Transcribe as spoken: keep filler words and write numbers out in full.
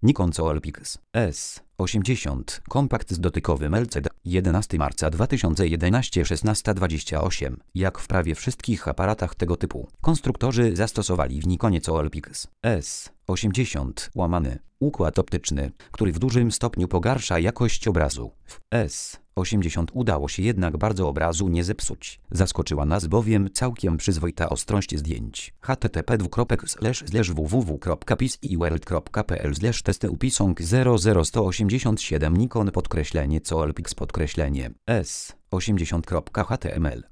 Nikon Coolpix S osiemdziesiąt kompakt z dotykowym L C D jedenastego marca dwa tysiące jedenastego szesnaście dwadzieścia osiem. Jak w prawie wszystkich aparatach tego typu, konstruktorzy zastosowali w Nikonie Coolpix S osiemdziesiąt łamany układ optyczny, który w dużym stopniu pogarsza jakość obrazu. W S osiemdziesiąt udało się jednak bardzo obrazu nie zepsuć. Zaskoczyła nas bowiem całkiem przyzwoita ostrość zdjęć. h t t p dwukropek slash slash w w w kropka pisworld kropka p l slash testy upisong zero zero jeden osiem siedem Nikon podkreślenie Coolpix podkreślenie S osiemdziesiąt kropka h t m l